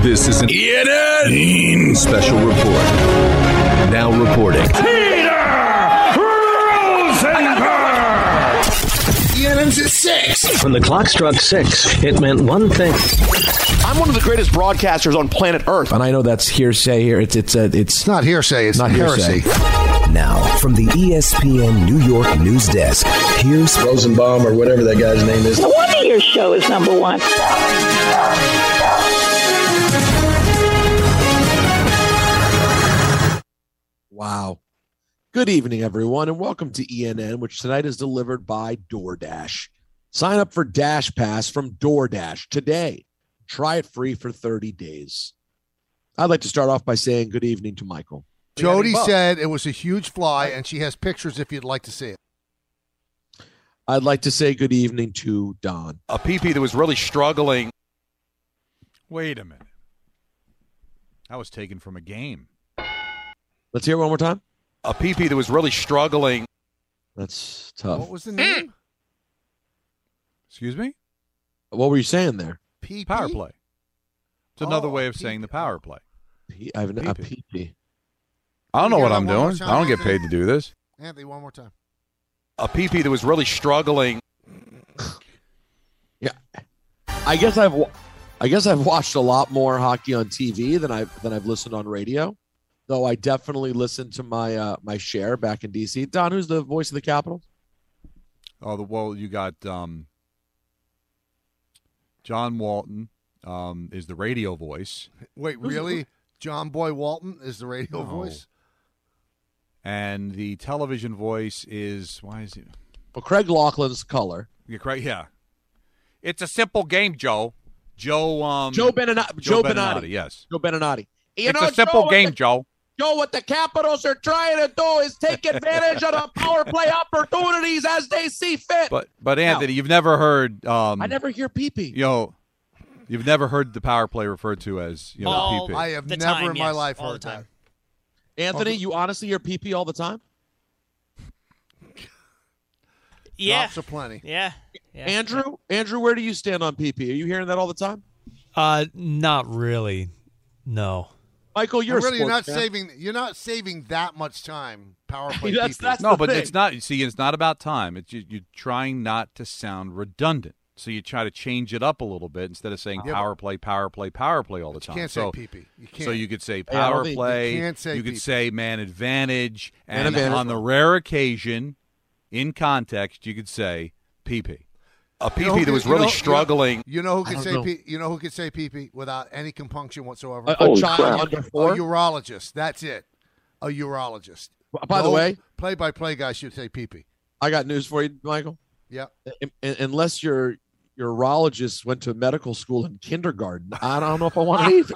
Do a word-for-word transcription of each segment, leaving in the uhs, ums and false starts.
This is an E N N special report. Now reporting. Peter Rosenberg! E N N's at six. When the clock struck six, it meant one thing. I'm one of the greatest broadcasters on planet Earth. And I know that's hearsay here. It's it's a, it's, it's not hearsay. It's not heresy. Hearsay. Now, from the E S P N New York news desk, here's Rosenbaum or whatever that guy's name is. No wonder your show is number one. Wow. Good evening, everyone, and welcome to E N N, which tonight is delivered by DoorDash. Sign up for Dash Pass from DoorDash today. Try it free for thirty days. I'd like to start off by saying good evening to Michael. Jody said it was a huge fly, and she has pictures if you'd like to see it. I'd like to say good evening to Don. A P P that was really struggling. Wait a minute. That was taken from a game. Let's hear it one more time. A P P that was really struggling. That's tough. What was the name? Excuse me? What were you saying there? P P? Power play. It's another Oh, way of P P. saying the power play. P- I have a P P. I don't know You what got I'm one more doing. time, I don't get Anthony? paid to do this. Anthony, one more time. A P P that was really struggling. Yeah, I guess I've wa- I guess I've watched a lot more hockey on T V than I've than I've listened on radio. Though I definitely listened to my uh, my share back in D C. Don, who's the voice of the Capitals? Oh, the well, you got um, John Walton um, is the radio voice. Wait, really? John Boy Walton is the radio No. voice? And the television voice is, why is he? Well, Craig Laughlin's color. Yeah, Craig, yeah. It's a simple game, Joe. Joe um, Joe Beninati. Joe, Joe Beninati. Beninati, yes. Joe Beninati. You It's know, a simple Joe, game, what the, Joe. Joe, what the Capitals are trying to do is take advantage of the power play opportunities as they see fit. But but Anthony, you've never heard um, I never hear P P. you know, you've never heard the power play referred to as, you know, All P P. I have The never time, in my yes, life all heard the time. that. Anthony, you honestly hear P P all the time? Yeah. Drops aplenty. Yeah. yeah. Andrew, Andrew, where do you stand on P P? Are you hearing that all the time? Uh, not really. No. Michael, you're And really, a you're not sports fan. saving. You're not saving that much time. Power play. That's- P P. that's- No, the but thing. it's not. See, it's not about time. It's you, you're trying not to sound redundant, so you try to change it up a little bit instead of saying Yeah, power play, power play, power play all the But you time. can't so, say P P. You can't. so you could say Yeah, I don't power think- you play. can't say you could P P. say man advantage, Man and advantage. on the rare occasion, in context, you could say P P. A P You know P who that can- was you really know- struggling. You know who I can don't say know. P? You know who can say P P without any compunction whatsoever? A, a child under A four. urologist. That's it. A urologist. By the No way, play-by-play guy should say P P. I got news for you, Michael. Yeah. Un- un- Unless your your urologist went to medical school in kindergarten, I don't know if I want to either.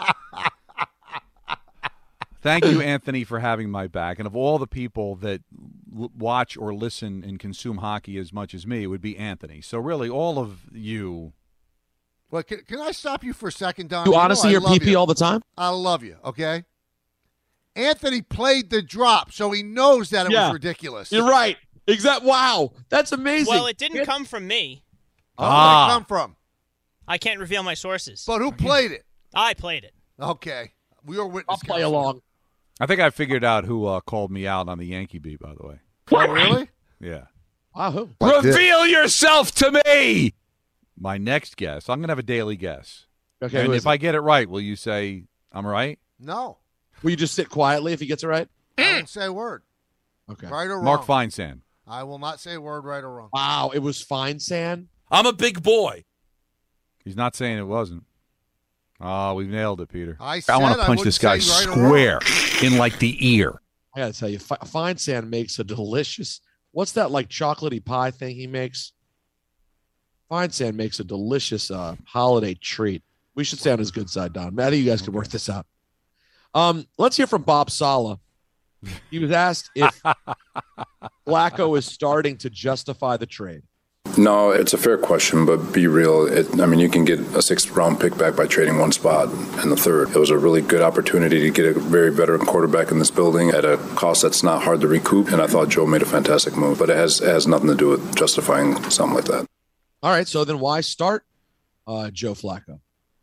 Thank you, Anthony, for having my back. And of all the people that l- watch or listen and consume hockey as much as me, it would be Anthony. So really, all of you. Well, can, can I stop you for a second, Don? You know honestly I hear love P P you. all the time? I love you. Okay. Anthony played the drop, so he knows that it Yeah. was ridiculous. You're right. Exact. Wow, that's amazing. Well, it didn't come from me. Where did Ah. it come from? I can't reveal my sources. But who played it? I played it. Okay. We were witness. I'll play counsel. along. I think I figured out who uh, called me out on the Yankee beat, by the way. Oh, really? Yeah. Wow, who? Reveal yourself to me! My next guess. I'm going to have a daily guess. Okay, and who if is I it? get it right, will you say I'm right? No. Will you just sit quietly if he gets it right? I won't say a word. Okay. Right or wrong. Mark Feinsand. I will not say a word right or wrong. Wow, it was fine, San. I'm a big boy. He's not saying it wasn't. Oh, we've nailed it, Peter. I said I want to I punch wouldn't this guy say right or square in like the ear. I gotta tell you, Fi- Fine Sand makes a delicious. What's that like chocolatey pie thing he makes? Fine Sand makes a delicious uh, holiday treat. We should stay on his good side, Don. I think you guys can work this out. Um, let's hear from Bob Sala. He was asked if Flacco is starting to justify the trade. No, it's a fair question, but be real. It, I mean, you can get a sixth round pick back by trading one spot in the third. It was a really good opportunity to get a very veteran quarterback in this building at a cost that's not hard to recoup, and I thought Joe made a fantastic move, but it has, it has nothing to do with justifying something like that. All right, so then why start uh, Joe Flacco?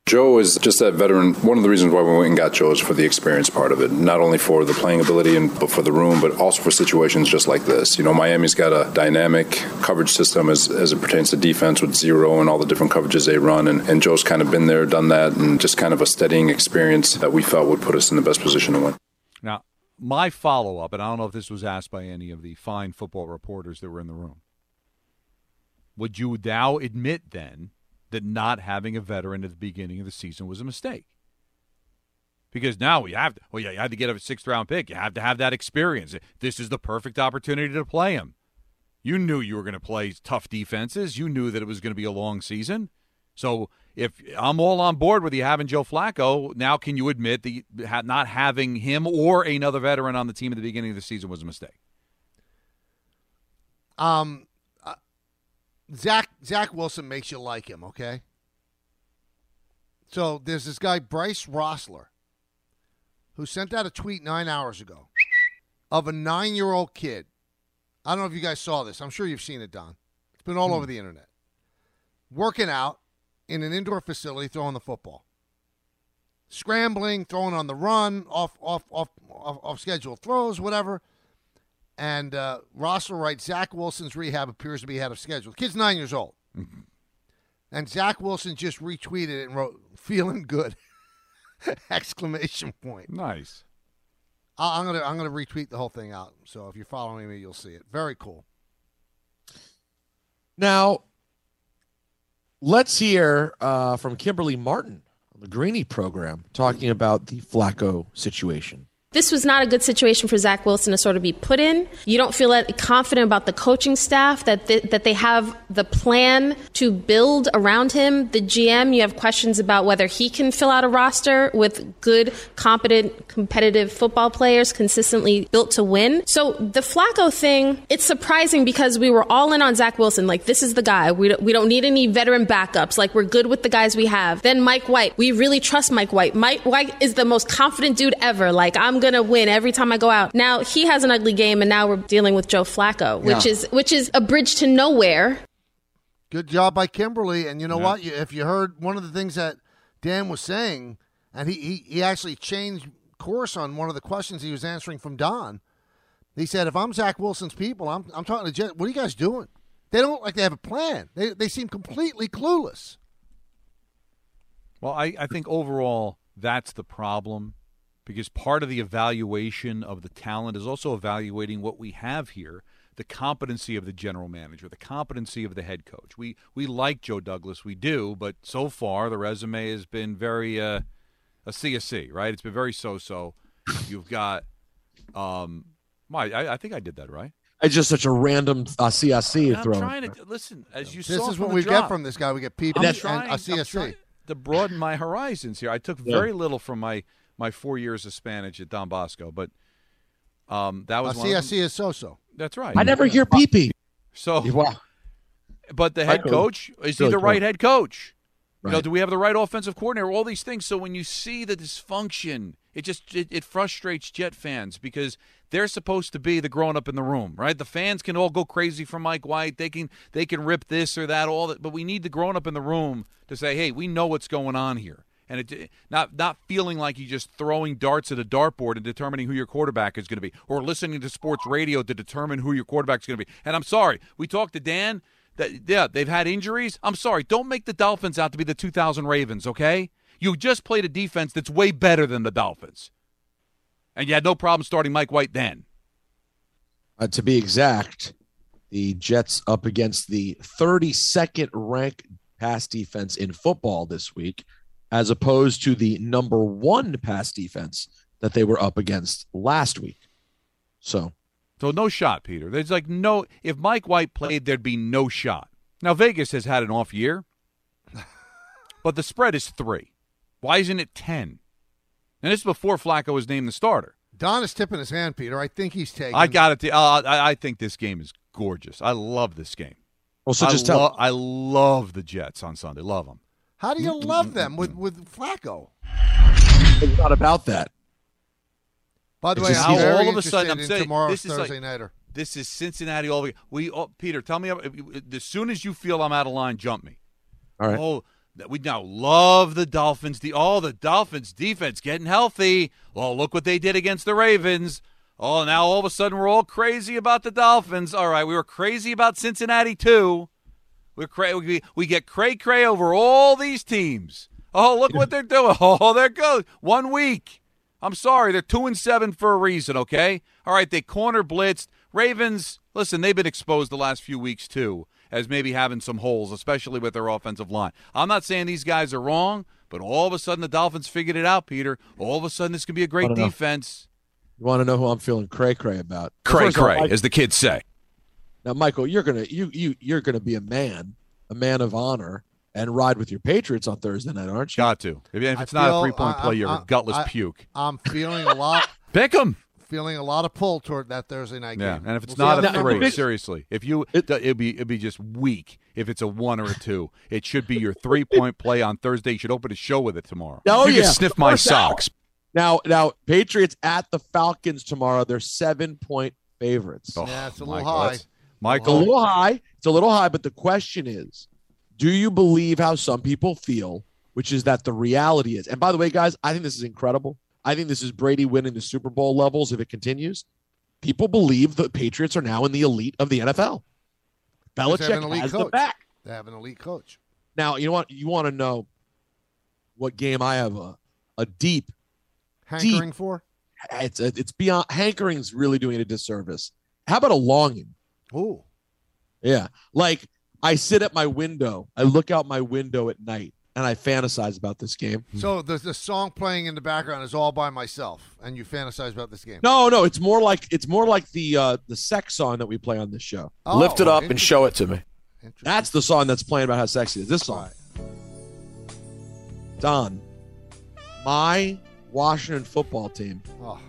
Joe is just that veteran. One of the reasons why we went and got Joe is for the experience part of it, not only for the playing ability and but for the room, but also for situations just like this. You know, Miami's got a dynamic coverage system as, as it pertains to defense with zero and all the different coverages they run, and, and Joe's kind of been there, done that, and just kind of a steadying experience that we felt would put us in the best position to win. Now, my follow-up, and I don't know if this was asked by any of the fine football reporters that were in the room, would you now admit then that not having a veteran at the beginning of the season was a mistake? Because now we have to, well, yeah, you had to get a sixth-round pick. You have to have that experience. This is the perfect opportunity to play him. You knew you were going to play tough defenses. You knew that it was going to be a long season. So if I'm all on board with you having Joe Flacco, now can you admit that not having him or another veteran on the team at the beginning of the season was a mistake? Um. Zach Zach Wilson makes you like him, okay? So there's this guy, Bryce Rossler, who sent out a tweet nine hours ago of a nine-year-old kid. I don't know if you guys saw this. I'm sure you've seen it, Don. It's been all hmm. over the internet. Working out in an indoor facility, throwing the football. Scrambling, throwing on the run, off off off off, off schedule throws, whatever. And uh, Rossler writes, Zach Wilson's rehab appears to be ahead of schedule. The kid's nine years old. Mm-hmm. And Zach Wilson just retweeted it and wrote, feeling good, exclamation point. Nice. I- I'm going to I'm gonna retweet the whole thing out. So if you're following me, you'll see it. Very cool. Now, let's hear uh, from Kimberly Martin on the Greeny program talking about the Flacco situation. This was not a good situation for Zach Wilson to sort of be put in. You don't feel that confident about the coaching staff, that they, that they have the plan to build around him. The G M, you have questions about whether he can fill out a roster with good, competent, competitive football players consistently built to win. So the Flacco thing, it's surprising because we were all in on Zach Wilson. Like, this is the guy. We don't, we don't need any veteran backups. Like, we're good with the guys we have. Then Mike White. We really trust Mike White. Mike White is the most confident dude ever. Like, I'm going to win every time I go out. Now he has an ugly game, and now we're dealing with Joe Flacco, which yeah. is which is a bridge to nowhere. Good job by Kimberly. And you know yeah. what? You, if you heard one of the things that Dan was saying, and he, he, he actually changed course on one of the questions he was answering from Don. He said, if I'm Zach Wilson's people, I'm I'm talking to Jet. What are you guys doing? They don't like they have a plan. They they seem completely clueless. Well, I, I think overall that's the problem. Because part of the evaluation of the talent is also evaluating what we have here, the competency of the general manager, the competency of the head coach. We we like Joe Douglas, we do, but so far the resume has been very uh, a C S C, right? It's been very so-so. You've got, um, my, I, I think I did that right. It's just such a random uh, C S C I'm throw. trying to listen as you. This saw is what from we the drop, get from this guy. We get people I'm and trying, a C S C. I'm trying to broaden my horizons here. I took Yeah. very little from my. my four years of Spanish at Don Bosco, but um, that was uh, one C S of C them. is so-so. That's right. I never hear pee-pee. So, wow. But the head Michael, coach, is he really the right cool. head coach? Right. You know, do we have the right offensive coordinator? All these things. So when you see the dysfunction, it just it, it frustrates Jet fans because they're supposed to be the grown up in the room, right? The fans can all go crazy for Mike White. They can they can rip this or that, all that, but we need the grown up in the room to say, hey, we know what's going on here. And it, not not feeling like you're just throwing darts at a dartboard and determining who your quarterback is going to be, or listening to sports radio to determine who your quarterback is going to be. And I'm sorry, we talked to Dan that yeah they've had injuries. I'm sorry, don't make the Dolphins out to be the two thousand Ravens, okay? You just played a defense that's way better than the Dolphins, and you had no problem starting Mike White then. Uh, to be exact, the Jets up against the thirty-second ranked pass defense in football this week, as opposed to the number one pass defense that they were up against last week. So, so no shot, Peter. There's like no – if Mike White played, there'd be no shot. Now, Vegas has had an off year, but the spread is three. Why isn't it ten? And this is before Flacco was named the starter. Don is tipping his hand, Peter. I think he's taking – I got it. Uh, I, I think this game is gorgeous. I love this game. Well, so I just lo- tell – I love the Jets on Sunday. Love them. How do you love them with, with Flacco? It's not about that. By the It's way, just I'm he's- very all of a sudden, I'm interested in saying tomorrow's this is Thursday like, nighter. This is Cincinnati all over. We, oh, Peter, tell me, as soon as you feel I'm out of line, jump me. All right. Oh, We now love the Dolphins. The all the Dolphins defense getting healthy. Well, look what they did against the Ravens. Oh, now all of a sudden we're all crazy about the Dolphins. All right, we were crazy about Cincinnati too. We're cra- we we get cray cray over all these teams. Oh, look what they're doing. Oh, there goes one week. I'm sorry, they're two and seven for a reason. Okay, all right, they corner blitzed Ravens. Listen, they've been exposed the last few weeks too, as maybe having some holes, especially with their offensive line. I'm not saying these guys are wrong, but all of a sudden the Dolphins figured it out, Peter. All of a sudden this could be a great defense. You want to know who I'm feeling cray cray about? Cray cray, as the kids say. Now, Michael, you're gonna you you you're gonna be a man, a man of honor, and ride with your Patriots on Thursday night, aren't you? Got to. If, if it's I not feel, a three point I, play, I, you're I, a gutless I, puke. I'm feeling a lot. Pick 'em. Feeling a lot of pull toward that Thursday night Yeah, game. and if it's We'll not see a how the three, numbers- seriously, if you it, it'd be it'd be just weak if it's a one or a two. It should be your three point play on Thursday. You should open a show with it tomorrow. Oh, you yeah. can sniff my First socks. Now, now, Patriots at the Falcons tomorrow. They're seven point favorites. Oh, Yeah, it's a little Michael, high. that's- It's a Michael, little high. It's a little high, but the question is, do you believe how some people feel, which is that the reality is, and by the way, guys, I think this is incredible. I think this is Brady winning the Super Bowl levels if it continues. People believe the Patriots are now in the elite of the N F L. They have an Belichick elite has coach. the back. They have an elite coach. Now, you know what? You want to know what game I have a, a deep, Hankering for? it's it's beyond, hankering's really doing it a disservice. How about a longing? Ooh. Yeah. Like I sit at my window, I look out my window at night, and I fantasize about this game. So the, the song playing in the background is All By Myself, and you fantasize about this game. No, no, it's more like it's more like the uh, the sex song that we play on this show. Oh, Lift it up and show it to me. That's the song that's playing about how sexy it is. This song. Don, my Washington football team Oh.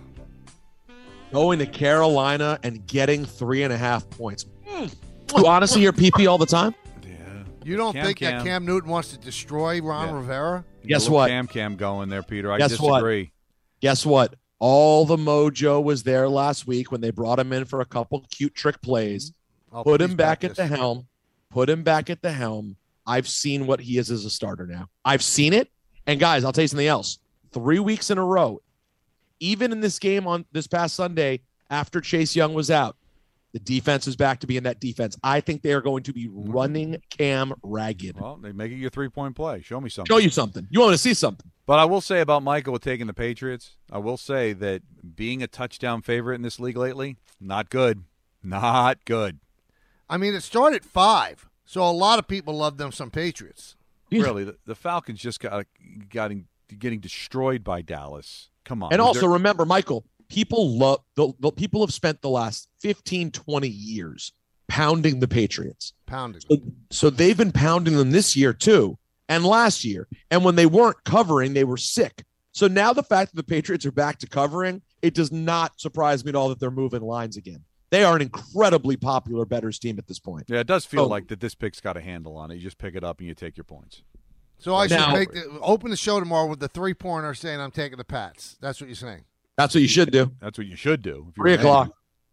going to Carolina and getting three and a half points. Mm. You honestly hear P P all the time? You don't Cam, think Cam. that Cam Newton wants to destroy Ron Yeah. Rivera? You got Guess a little what? Cam Cam going there, Peter. I Guess what? disagree. Guess what? All the mojo was there last week when they brought him in for a couple cute trick plays. Oh, Put please him back back at the this. helm. Put him back at the helm. I've seen what he is as a starter now. I've seen it. And guys, I'll tell you something else. Three weeks in a row, even in this game on this past Sunday, after Chase Young was out, the defense is back to being that defense. I think they are going to be running Cam ragged. Well, they make it your three point play. Show me something. Show you something. You want to see something. But I will say about Michael with taking the Patriots, I will say that being a touchdown favorite in this league lately, not good. Not good. I mean, it started five, so a lot of people love them some Patriots. Really, the, the Falcons just got getting getting destroyed by Dallas. Come on. And Was also there- remember, Michael, people love the, the people have spent the last fifteen, twenty years pounding the Patriots. Pounding. So, so they've been pounding them this year too, and last year. And when they weren't covering, they were sick. So now the fact that the Patriots are back to covering, it does not surprise me at all that they're moving lines again. They are an incredibly popular bettors team at this point. yeah, it does feel Oh. like that this pick's got a handle on it. You just pick it up and you take your points. So I Now- should make the, open the show tomorrow with the three-pointer saying I'm taking the Pats. That's what you're saying. That's what you should do. That's what you should do. if you're Three ready. o'clock.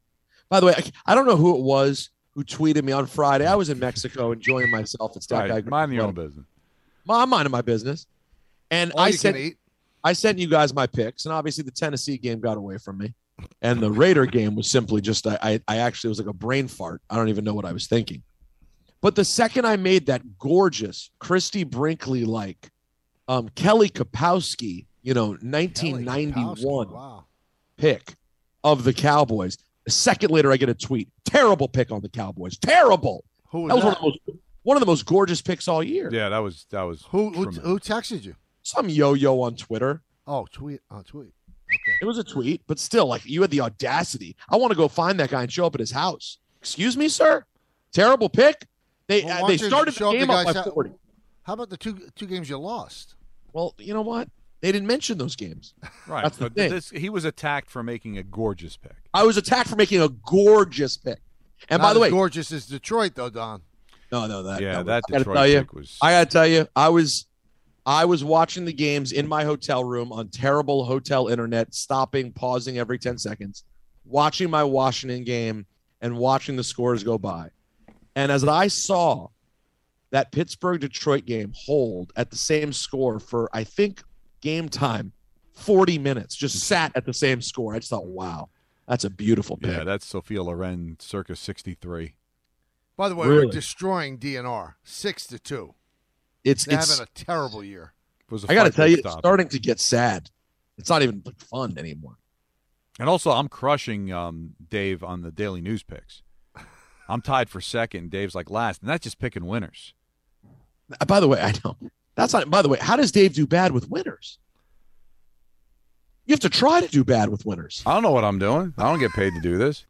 By the way, I, I don't know who it was who tweeted me on Friday. I was in Mexico enjoying myself at Stack Right, Guy. mind your own business. I'm minding my business. And All I you sent can eat. I sent you guys my picks, and obviously the Tennessee game got away from me. And the Raider game was simply just I, I I actually it was like a brain fart. I don't even know what I was thinking. But the second I made that gorgeous Christy Brinkley like um, Kelly Kapowski, you know, nineteen ninety-one Kapowski, wow. pick of the Cowboys. A second later, I get a tweet. Terrible pick on the Cowboys. Terrible. Who was That was one that? of the most one of the most gorgeous picks all year. Yeah, that was that was Who who, tremendous. who texted you? Some yo-yo on Twitter. Oh, tweet. Oh, tweet. It was a tweet, but still, like you had the audacity. I want to go find that guy and show up at his house. Excuse me, sir. Terrible pick. They Well, uh, why they don't you started show the up game the up by guy's hou- forty. How about the two two games you lost? Well, you know what? They didn't mention those games. right. That's the but thing. this, he was attacked for making a gorgeous pick. I was attacked for making a gorgeous pick. And Not by the as way, gorgeous as Detroit, though, Don. no, no, that Yeah, that, that was, I gotta Detroit tell you, pick was- I gotta tell you, I was, I was watching the games in my hotel room on terrible hotel internet, stopping, pausing every ten seconds, watching my Washington game and watching the scores go by. And as I saw that Pittsburgh-Detroit game hold at the same score for, I think, game time, forty minutes, just sat at the same score. I just thought, wow, that's a beautiful pick. Yeah, that's Sophia Loren circa sixty-three. By the way, Really? we're destroying D N R six to two. It's They're it's. having a terrible year. It was a I got to fight tell that you, it's stopped. starting to get sad. It's not even like, fun anymore. And also, I'm crushing um, Dave on the daily news picks. I'm tied for second. Dave's like last, and that's just picking winners. Uh, By the way, I know that's not. By the way, how does Dave do bad with winners? You have to try to do bad with winners. I don't know what I'm doing. I don't get paid to do this.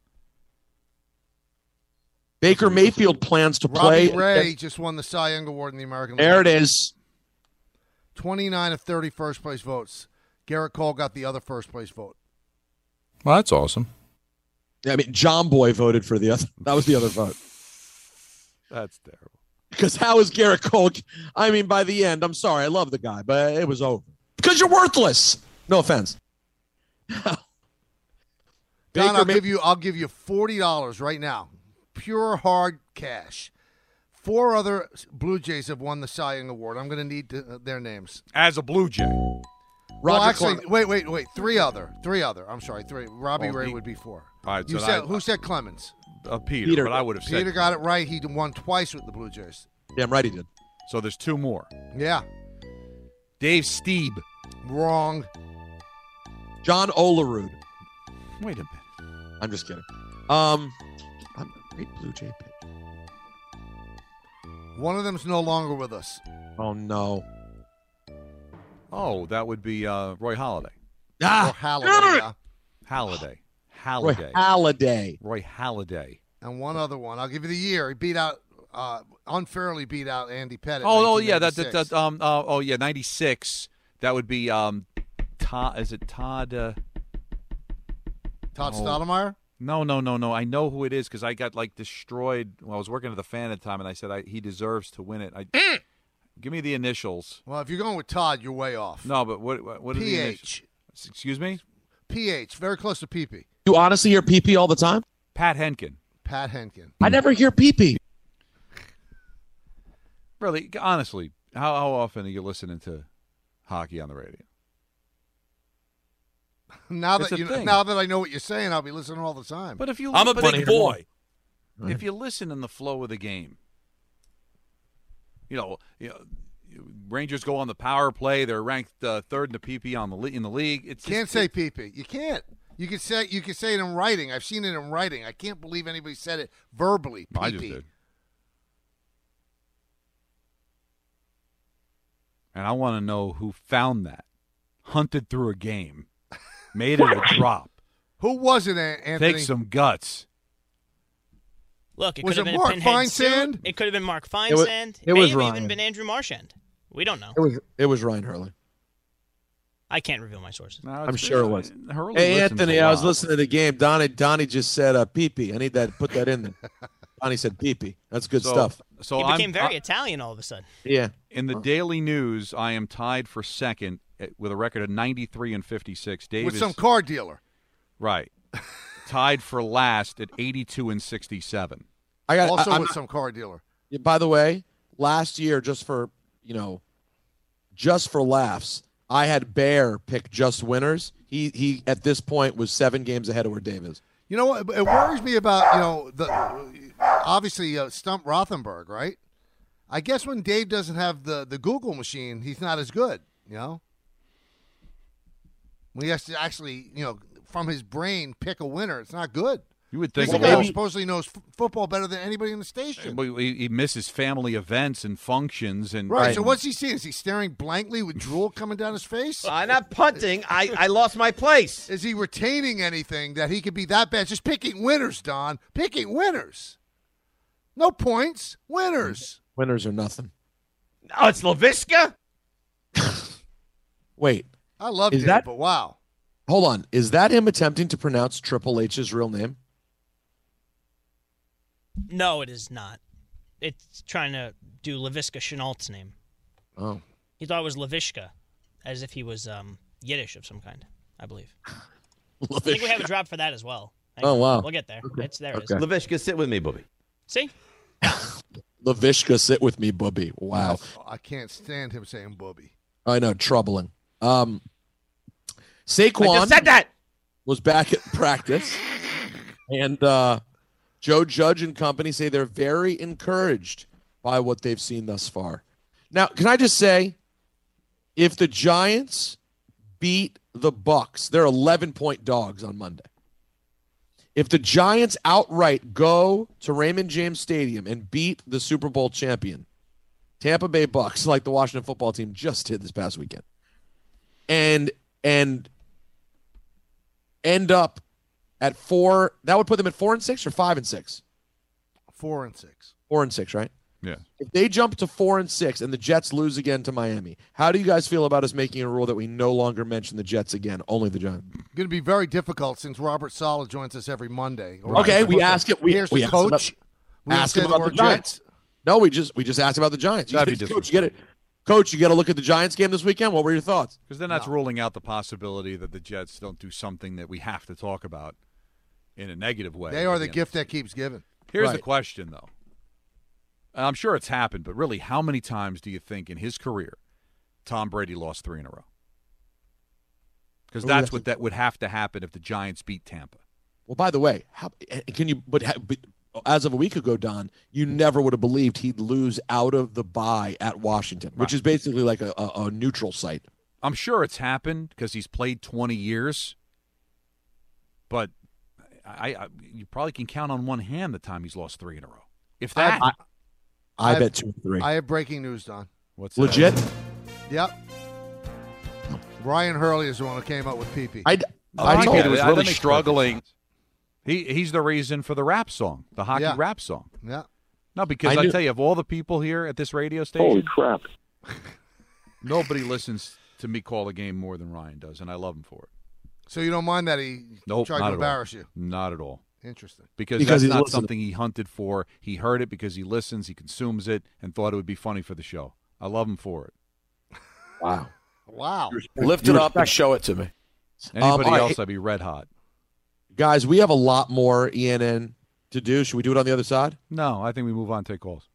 Baker Mayfield plans to play. Robbie Ray just won the Cy Young Award in the American League. There it is. twenty-nine of thirty first place votes. Garrett Cole got the other first place vote. Well, that's awesome. Yeah, I mean, John Boy voted for the other. That was the other vote. That's terrible. Because how is Garrett Cole? I mean, by the end, I'm sorry, I love the guy, but it was over. Because you're worthless. No offense. Don, Baker I'll May- give you. I'll give you forty dollars right now, pure hard cash. Four other Blue Jays have won the Cy Young Award. I'm going to need to, uh, their names. As a Blue Jay. Well, Roger actually, Clemens. wait, wait, wait. Three other. Three other. I'm sorry. Three. Robbie Oh, Ray he- would be four. All right, You so said I- who said Clemens? Uh, Peter, Peter. but I would have said Peter got it right. He won twice with the Blue Jays. Damn right he did. So there's two more. Yeah. Dave Steeb. Wrong. John Olerud. Wait a minute. I'm just kidding. Um, I'm a great Blue Jay pick. One of them's no longer with us. Oh no. Oh, that would be uh, Roy Halladay. Or Ah, Halliday. yeah. Halladay. Roy Halladay. Halladay. Roy Halladay. And one other one. I'll give you the year. He beat out, uh, unfairly beat out Andy Pettit. Oh, oh yeah, that, that, nineteen ninety-six. that um uh, oh yeah, ninety-six. That would be um Todd. Is it Todd? Uh, Todd oh. Stoudemire? no, no, no, no. I know who it is because I got like destroyed. Well, I was working at the Fan at the time, and I said I, he deserves to win it. I give me the initials. Well, if you're going with Todd, you're way off. No, but what what, what are the initials? P H. Excuse me, P H. Very close to P P. You honestly hear P P all the time? Pat Henkin. Pat Henkin. I never hear P P. Really, honestly, how how often are you listening to hockey on the radio? Now It's that a you thing. now that I know what you're saying, I'll be listening all the time. But if you I'm a but big if- boy. If you listen in the flow of the game, you know, you know, Rangers go on the power play. They're ranked uh, third in the P P on the le- in the league. It's just- Can't say P P. You can't. You can say you can say it in writing. I've seen it in writing. I can't believe anybody said it verbally. P P. I just did. And I want to know who found that, hunted through a game, made it a drop. Who was it, An- Anthony? Take some guts. Look, it Was could have it been Mark a pinhead suit. Feinsand? It could have been Mark Feinsand. was- It, it may was have Ryan. even been Andrew Marchand. We don't know. It was it was Ryan Hurley. I can't reveal my sources. No, I'm it's- sure it was. Hurley Hey listens Anthony, a I was lot. listening to the game. Donnie Donnie just said uh, P P. I need that put that in there. Donnie said P P. That's good So- stuff. So he I'm, became very I- Italian all of a sudden. Yeah. in the Daily News, I am tied for second at- with a record of ninety-three and fifty-six. Dave with is some car dealer. right, tied for last at eighty-two and sixty-seven. I got Also I, I'm with not- some car dealer. Yeah, by the way, last year, just for you know, just for laughs, I had Bear pick just winners. He he at this point was seven games ahead of where Dave is. You know what? It worries me about you know the obviously uh, Stump Rothenberg, right? I guess when Dave doesn't have the the Google machine, he's not as good. You know, when he has to actually you know from his brain pick a winner, it's not good. You would This think guy a little- supposedly knows f- football better than anybody in the station. But he he misses family events and functions and Right. So what's he seeing? Is he staring blankly with drool coming down his face? I'm not punting. I, I lost my place. Is he retaining anything that he could be that bad? Just picking winners, Don. Picking winners. No points. Winners. Winners or nothing. Oh, it's LaVisca? Wait, I love Is Dave, that- but wow. hold on. Is that him attempting to pronounce Triple H's real name? No, it is not. It's trying to do LaVisca Chenault's name. Oh, He thought it was LaVishka, as if he was um, Yiddish of some kind, I believe. I think we have a drop for that as well. Hang Oh, on. wow. We'll get there. Okay. It's there. It is. Okay. LaVishka, sit with me, Booby. See? LaVishka, sit with me, Booby. Wow. Yes, I can't stand him saying Booby. I know, troubling. Um, Saquon I just said that. was back at practice, and uh, Joe Judge and company say they're very encouraged by what they've seen thus far. Now, can I just say, if the Giants beat the Bucks, they're eleven-point dogs on Monday. If the Giants outright go to Raymond James Stadium and beat the Super Bowl champion, Tampa Bay Bucks, like the Washington football team just did this past weekend, and and end up at four, that would put them at four and six or five and six? Four and six. Four and six, right? Yeah. If they jump to four and six and the Jets lose again to Miami, how do you guys feel about us making a rule that we no longer mention the Jets again, only the Giants? Going to be very difficult since Robert Saleh joins us every Monday. Okay, we ask it. We, Here's we the ask coach. About, we ask him say about the the word Giants. Jets. No, we just we just asked about the Giants. You That'd said, be Coach, you get it. Coach, you got to look at the Giants game this weekend. What were your thoughts? Because then that's no. ruling out the possibility that the Jets don't do something that we have to talk about in a negative way. They are the gift that keeps giving. Here's right. the question, though. I'm sure it's happened, but really, how many times do you think in his career Tom Brady lost three in a row? Because that's what that would have to happen if the Giants beat Tampa. Well, by the way, how can you? But, but as of a week ago, Don, you never would have believed he'd lose out of the bye at Washington, which right. is basically like a, a, a neutral site. I'm sure it's happened because he's played twenty years, but I, I you probably can count on one hand the time he's lost three in a row. If that. I, I, I, I bet two or three. I have breaking news, Don. What's legit? That? Yep. Brian Hurley is the one who came up with P P. I, I, I think he was really struggling. He he's the reason for the rap song, the hockey yeah. rap song. Yeah. No, because I, I tell you, of all the people here at this radio station, holy crap, nobody listens to me call a game more than Ryan does, and I love him for it. So you don't mind that he nope, tried to embarrass all. you? Not at all. Interesting. Because, because that's not listening. something he hunted for. He heard it because he listens, he consumes it, and thought it would be funny for the show. I love him for it. Wow. Wow. Lift it up and show it to me. Anybody um, else, right. I'd be red hot. Guys, we have a lot more E N N to do. Should we do it on the other side? No, I think we move on and take calls.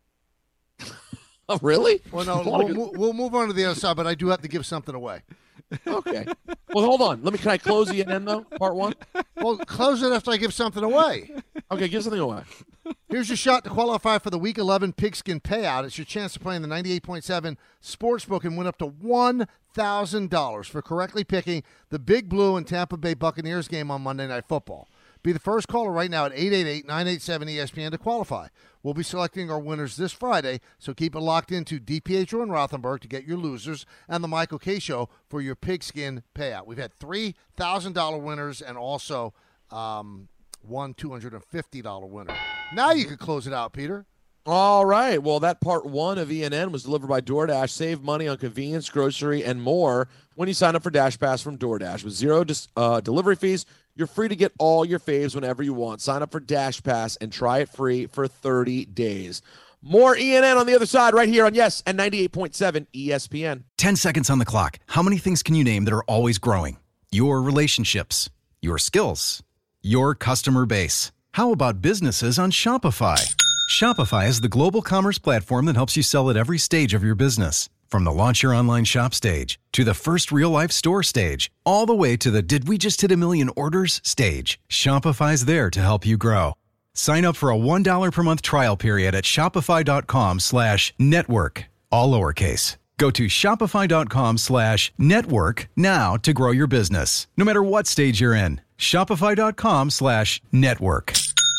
Oh, really? Well, no, we'll, we'll move on to the other side, but I do have to give something away. Okay. Well, hold on. Let me. Can I close E N N though? Part one. Well, close it after I give something away. Okay, give something away. Here's your shot to qualify for the Week eleven Pigskin Payout. It's your chance to play in the ninety-eight point seven Sportsbook and win up to one thousand dollars for correctly picking the Big Blue and Tampa Bay Buccaneers game on Monday Night Football. Be the first caller right now at eight eight eight, nine eight seven, E S P N to qualify. We'll be selecting our winners this Friday, so keep it locked into DiPietro and Rothenberg to get your losers and the Michael K. Show for your Pigskin Payout. We've had three thousand dollars winners and also um, one two hundred fifty dollars winner. Now you can close it out, Peter. All right. Well, that part one of E N N was delivered by DoorDash. Save money on convenience, grocery, and more when you sign up for Dash Pass from DoorDash. With zero dis- uh, delivery fees, you're free to get all your faves whenever you want. Sign up for Dash Pass and try it free for thirty days. More E N N on the other side right here on Yes and ninety-eight point seven E S P N. ten seconds on the clock. How many things can you name that are always growing? Your relationships, your skills, your customer base. How about businesses on Shopify? Shopify is the global commerce platform that helps you sell at every stage of your business. From the launch your online shop stage to the first real-life store stage, all the way to the did we just hit a million orders stage, Shopify's there to help you grow. Sign up for a one dollar per month trial period at shopify.com slash network, all lowercase. Go to shopify.com slash network now to grow your business, no matter what stage you're in. Shopify.com slash network.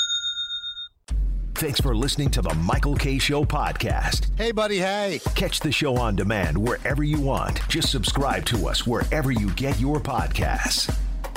Thanks for listening to the Michael K. Show podcast. Hey, buddy, hey. Catch the show on demand wherever you want. Just subscribe to us wherever you get your podcasts.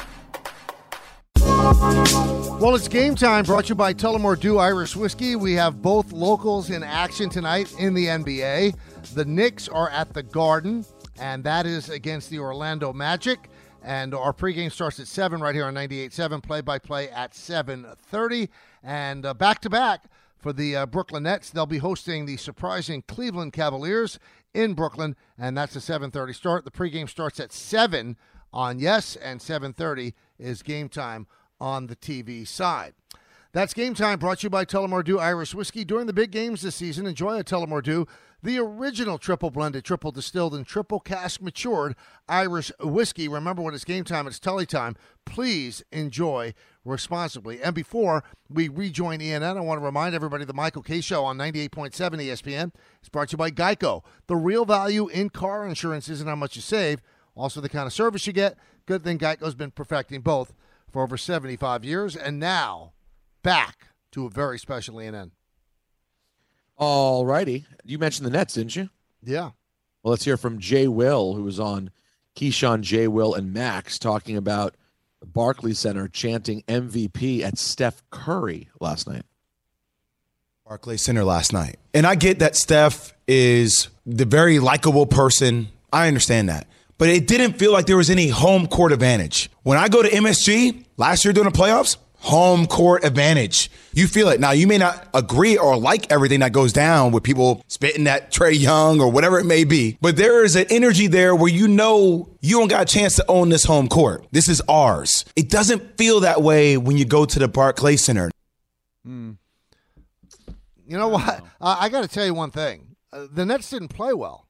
Well, it's game time, brought to you by Tullamore Dew Irish Whiskey. We have both locals in action tonight in the N B A. The Knicks are at the Garden, and that is against the Orlando Magic. And our pregame starts at seven right here on ninety-eight point seven, play-by-play at seven thirty. And uh, back-to-back for the uh, Brooklyn Nets. They'll be hosting the surprising Cleveland Cavaliers in Brooklyn, and that's a seven thirty start. The pregame starts at seven on Yes, and seven thirty is game time on the T V side. That's Game Time, brought to you by Tullamore Dew Irish Whiskey. During the big games this season, enjoy a Tullamore Dew, the original triple blended, triple distilled, and triple cask matured Irish whiskey. Remember, when it's game time, it's Tully time. Please enjoy responsibly. And before we rejoin E N N, I want to remind everybody the Michael K. Show on ninety-eight point seven E S P N is brought to you by Geico. The real value in car insurance isn't how much you save, also the kind of service you get. Good thing Geico's been perfecting both for over seventy-five years. And now, back to a very special E N N. All righty. You mentioned the Nets, didn't you? Yeah. Well, let's hear from Jay Will, who was on Keyshawn, Jay Will, and Max talking about the Barclays Center chanting M V P at Steph Curry last night. Barclays Center last night. And I get that Steph is the very likable person. I understand that. But it didn't feel like there was any home court advantage. When I go to M S G last year during the playoffs, home court advantage. You feel it. Now, you may not agree or like everything that goes down with people spitting at Trae Young or whatever it may be, but there is an energy there where you know you don't got a chance to own this home court. This is ours. It doesn't feel that way when you go to the Barclays Center. Mm. You know what? Uh, I got to tell you one thing. Uh, the Nets didn't play well.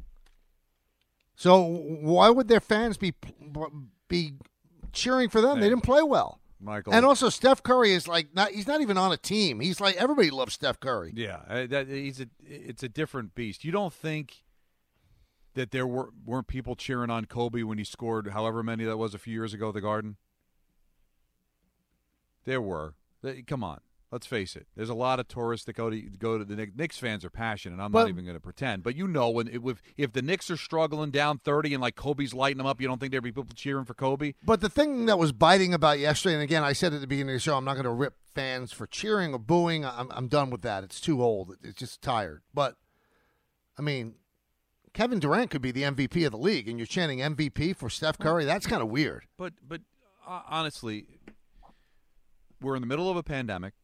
So why would their fans be be cheering for them? They didn't play well. Michael. And also, Steph Curry is like not. He's not even on a team. He's like everybody loves Steph Curry. Yeah, uh, that he's a. It's a different beast. You don't think that there were weren't people cheering on Kobe when he scored however many that was a few years ago at the Garden? There were. They, come on, let's face it. There's a lot of tourists that go to go to the Knicks. Knicks fans are passionate. I'm but, not even going to pretend. But you know, when it, if if the Knicks are struggling down thirty and like Kobe's lighting them up, you don't think there'd be people cheering for Kobe? But the thing that was biting about yesterday, and again, I said at the beginning of the show, I'm not going to rip fans for cheering or booing. I'm I'm done with that. It's too old. It's just tired. But I mean, Kevin Durant could be the M V P of the league, and you're chanting M V P for Steph Curry. That's kind of weird. But but uh, honestly, we're in the middle of a pandemic.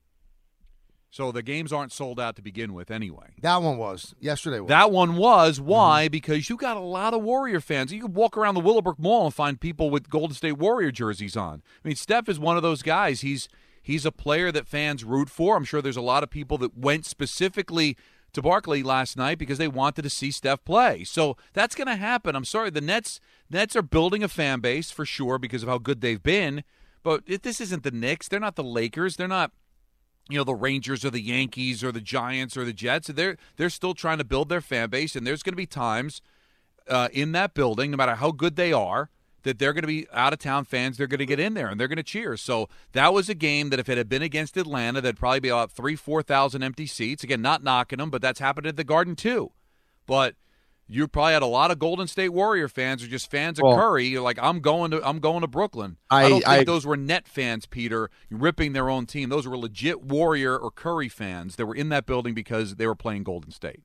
So the games aren't sold out to begin with anyway. That one was. Yesterday was. That one was. Why? Mm-hmm. Because you got a lot of Warrior fans. You can walk around the Willowbrook Mall and find people with Golden State Warrior jerseys on. I mean, Steph is one of those guys. He's he's a player that fans root for. I'm sure there's a lot of people that went specifically to Barclays last night because they wanted to see Steph play. So that's going to happen. I'm sorry. The Nets Nets are building a fan base for sure because of how good they've been. But it, this isn't the Knicks. They're not the Lakers. They're not, you know, the Rangers or the Yankees or the Giants or the Jets. They're they're still trying to build their fan base, and there's going to be times uh, in that building, no matter how good they are, that they're going to be out-of-town fans. They're going to get in there, and they're going to cheer. So that was a game that if it had been against Atlanta, there'd probably be about three, four thousand empty seats. Again, not knocking them, but that's happened at the Garden too. But you probably had a lot of Golden State Warrior fans or just fans of well, Curry. You're like, I'm going to I'm going to Brooklyn. I, I don't think I, those were net fans, Peter, ripping their own team. Those were legit Warrior or Curry fans that were in that building because they were playing Golden State.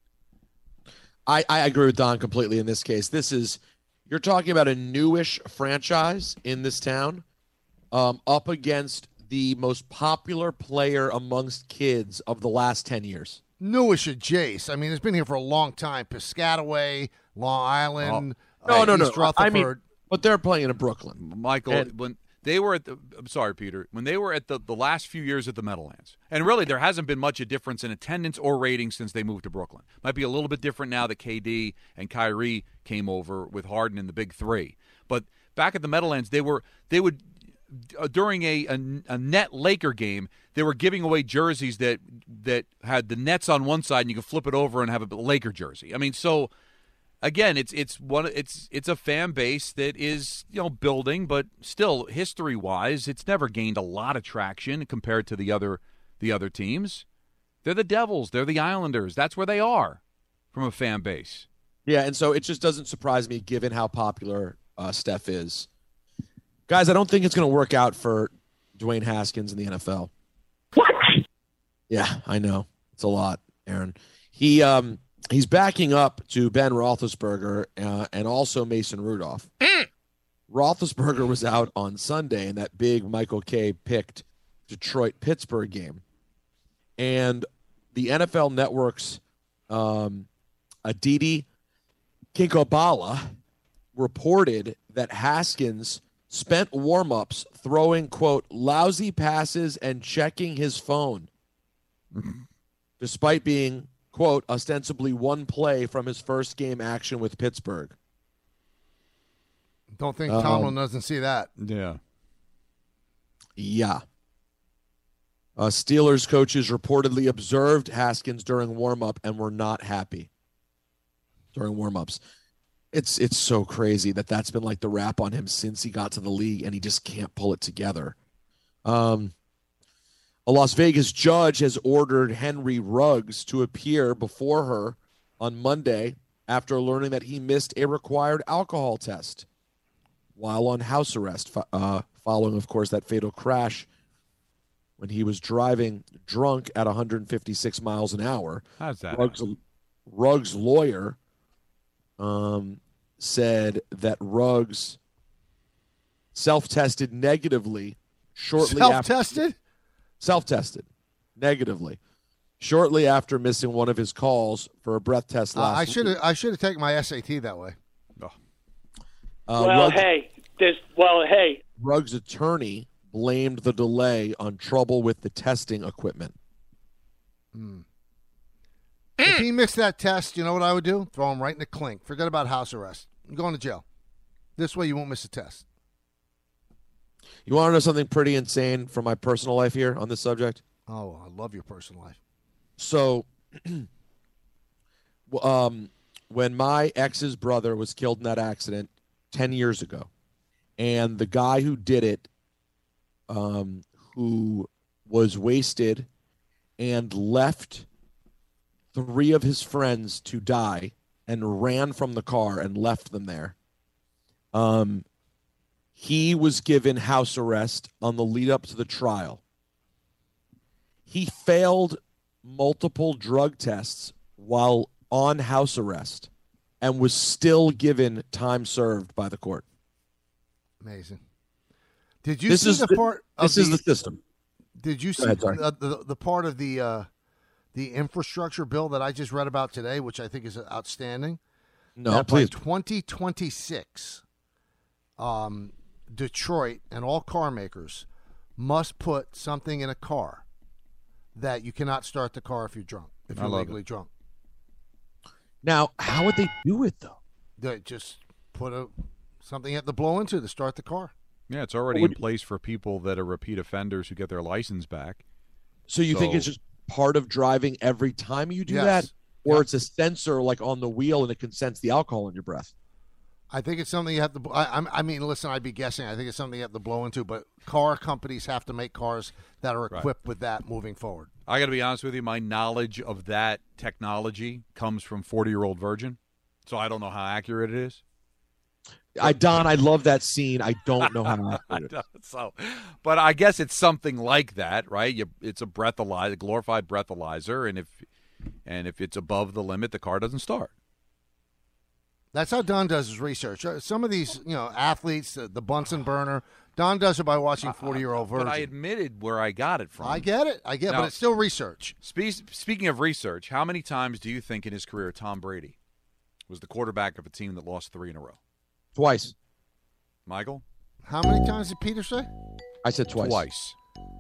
I, I agree with Don completely in this case. This is you're talking about a newish franchise in this town um, up against the most popular player amongst kids of the last ten years. Newish at Jace. I mean, it's been here for a long time. Piscataway, Long Island, oh. no, uh, no, no. East Rutherford. I mean, but they're playing in Brooklyn. Michael, and, when they were at the – I'm sorry, Peter. When they were at the, the last few years at the Meadowlands, and really there hasn't been much of a difference in attendance or ratings since they moved to Brooklyn. Might be a little bit different now that K D and Kyrie came over with Harden in the Big Three. But back at the Meadowlands, they were they would – Uh, during a, a a net Laker game, they were giving away jerseys that that had the Nets on one side, and you could flip it over and have a Laker jersey. I mean, so again, it's it's one it's it's a fan base that is you know building, but still history wise, it's never gained a lot of traction compared to the other the other teams. They're the Devils, they're the Islanders. That's where they are from a fan base. Yeah, and so it just doesn't surprise me given how popular uh, Steph is. Guys, I don't think it's going to work out for Dwayne Haskins in the N F L. What? Yeah, I know. It's a lot, Aaron. He um he's backing up to Ben Roethlisberger uh, and also Mason Rudolph. Mm. Roethlisberger was out on Sunday in that big Michael K. picked Detroit-Pittsburgh game. And the N F L Network's um, Aditi Kinkobala reported that Haskins spent warm-ups throwing, quote, lousy passes and checking his phone, despite being, quote, ostensibly one play from his first game action with Pittsburgh. Don't think Um, Tomlin doesn't see that. Yeah. Yeah. Uh, Steelers coaches reportedly observed Haskins during warm-up and were not happy during warm-ups. It's it's so crazy that that's been like the rap on him since he got to the league, and he just can't pull it together. Um, a Las Vegas judge has ordered Henry Ruggs to appear before her on Monday after learning that he missed a required alcohol test while on house arrest, uh, following, of course, that fatal crash when he was driving drunk at one hundred fifty-six miles an hour. How's that? Ruggs, Ruggs' lawyer um, said that Ruggs self-tested negatively shortly Self-tested? after. Self-tested negatively shortly after missing one of his calls for a breath test Uh, last I week. should have I should have taken my S A T that way. Uh, well, Ruggs, hey, this. Well, hey. Ruggs' attorney blamed the delay on trouble with the testing equipment. Hmm. If he missed that test, you know what I would do? Throw him right in the clink. Forget about house arrest. You're going to jail. This way you won't miss a test. You want to know something pretty insane from my personal life here on this subject? Oh, I love your personal life. So, um, when my ex's brother was killed in that accident ten years ago, and the guy who did it, um, who was wasted and left three of his friends to die and ran from the car and left them there, um, he was given house arrest on the lead up to the trial. He failed multiple drug tests while on house arrest and was still given time served by the court. Amazing. Did you This see is the the- part of this the, is the system. Did you Go see ahead, sorry. the, the, the part of the uh, the infrastructure bill that I just read about today, which I think is outstanding? No, that please. By twenty twenty-six, um, Detroit and all car makers must put something in a car that you cannot start the car if you're drunk, if I you're love legally it. drunk. Now, how would they do it, though? They just put a something you have to blow into to start the car. Yeah, it's already Would- in place for people that are repeat offenders who get their license back. So you think So- it's just part of driving every time you do Yes. that? Or Yep. it's a sensor like on the wheel and it can sense the alcohol in your breath? I think it's something you have to. I, I'm- I mean, listen, I'd be guessing. I think it's something you have to blow into. But car companies have to make cars that are Right. equipped with that moving forward. I got to be honest with you, my knowledge of that technology comes from forty-year-old virgin, so I don't know how accurate it is. I Don, I love that scene. I don't know how to accurate it. So, but I guess it's something like that, right? You, it's a breathalyzer, a glorified breathalyzer, and if and if it's above the limit, the car doesn't start. That's how Don does his research. Uh, Some of these, you know, athletes, uh, the Bunsen burner. Don does it by watching forty-year-old virgin. But I admitted where I got it from. I get it. I get it. Now- But it's still research. Spe- speaking of research, how many times do you think in his career Tom Brady was the quarterback of a team that lost three in a row? Twice. Michael? How many times did Peter say? I said twice. Twice.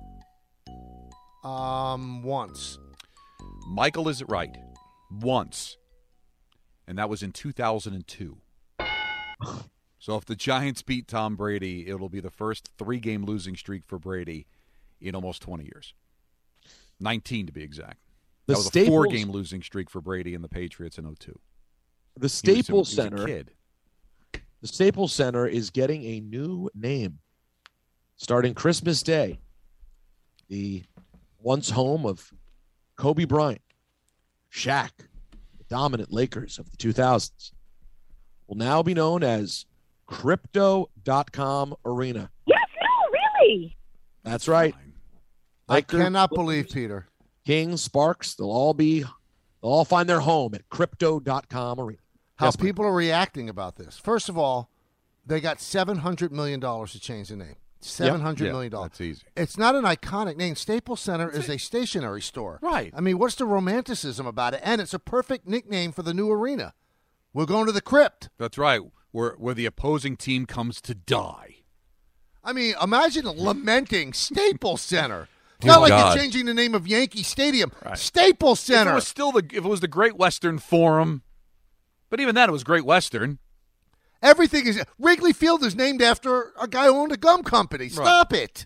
Um, once. Michael is right. Once. And that was in two thousand two. So if the Giants beat Tom Brady, it'll be the first three-game losing streak for Brady in almost twenty years. nineteen to be exact. The That was Staples- a four-game losing streak for Brady and the Patriots in oh two. The He was a- Staples he was a Center. kid. The Staples Center is getting a new name starting Christmas Day. The once home of Kobe Bryant, Shaq, the dominant Lakers of the two thousands, will now be known as Crypto dot com Arena. Yes, no, really. That's right. I Lakers, cannot believe, Peter. Kings, Sparks, they'll all be, they'll all find their home at Crypto dot com Arena. How Yes, Mike. people are reacting about this. First of all, they got seven hundred million dollars to change the name. Seven hundred Yeah, million dollars. that's easy. It's not an iconic name. Staples Center is a stationery store. Right. I mean, what's the romanticism about it? And it's a perfect nickname for the new arena. We're going to the crypt. That's right. Where where the opposing team comes to die. I mean, imagine lamenting Staples Center. It's Oh, not like God. you're changing the name of Yankee Stadium. Right. Staples If Center. it was still the if it was the Great Western Forum, but even then it was Great Western. Everything is Wrigley Field is named after a guy who owned a gum company. Stop it.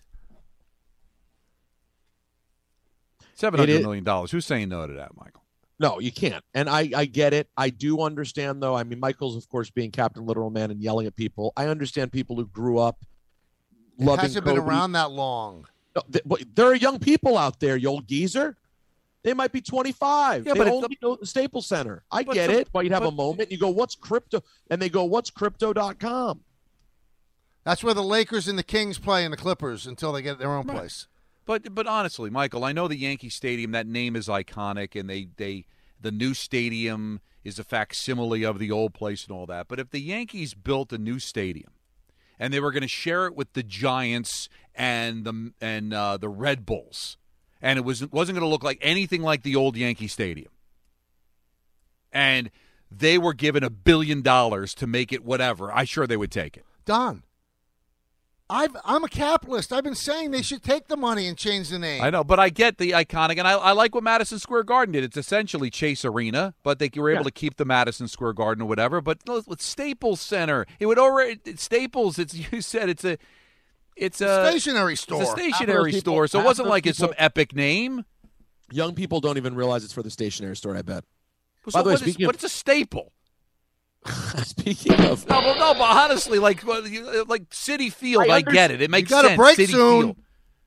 Seven hundred million dollars. Who's saying no to that, Michael? No, you can't. And I, I get it. I do understand, though. I mean, Michael's, of course, being Captain Literal Man and yelling at people. I understand people who grew up It loving hasn't been Kobe. around that long. No, th- but there are young people out there, you old geezer. They might be twenty-five. Yeah, they but it's only know the Staples Center. I but get the- it. But you'd have but- a moment. You go, what's crypto? And they go, what's crypto dot com? That's where the Lakers and the Kings play and the Clippers until they get their own place. But but honestly, Michael, I know the Yankee Stadium, that name is iconic, and they, they the new stadium is a facsimile of the old place and all that. But if the Yankees built a new stadium and they were going to share it with the Giants and the and uh, the Red Bulls, and it was wasn't going to look like anything like the old Yankee Stadium, and they were given a billion dollars to make it whatever, I sure they would take it. Don, I've, I'm a capitalist. I've been saying they should take the money and change the name. I know, but I get the iconic, and I, I like what Madison Square Garden did. It's essentially Chase Arena, but they were able Yeah. to keep the Madison Square Garden or whatever. But no, with Staples Center, it would already Staples. It's you said it's a it's a stationery store. It's a stationary Half of those store, so it people- wasn't half of like those it's some people- epic name. Young people don't even realize it's for the stationery store, I bet. So By the way, what is- speaking of- what's a staple? Speaking of, No, but, no, but honestly, like well, you- like City Field, I I, get it. It You makes got a sense. break City soon. Field.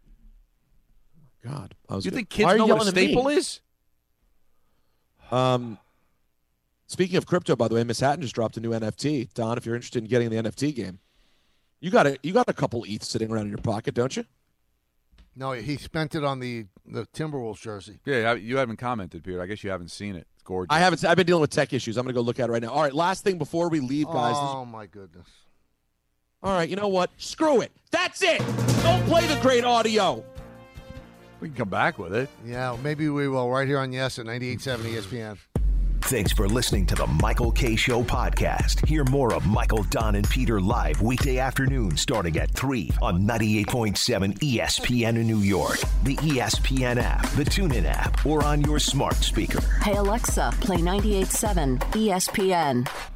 God, I was You good. think Why kids are you know what a yelling at me? staple is? Um, speaking of crypto, by the way, Miss Hatton just dropped a new N F T. Don, if you're interested in getting the N F T game, you got a you got a couple E T H sitting around in your pocket, don't you? No, he spent it on the, the Timberwolves jersey. Yeah, you haven't commented, Peter. I guess you haven't seen it. It's gorgeous. I haven't. I've been dealing with tech issues. I'm going to go look at it right now. All right, last thing before we leave, guys. This- Oh, my goodness. all right, you know what? Screw it. That's it. Don't play the great audio. We can come back with it. Yeah, maybe we will right here on Yes at ninety-eight point seven E S P N. Thanks for listening to the Michael K. Show podcast. Hear more of Michael, Don, and Peter live weekday afternoon starting at three on ninety-eight point seven E S P N in New York, the E S P N app, the TuneIn app, or on your smart speaker. Hey Alexa, play ninety-eight point seven E S P N.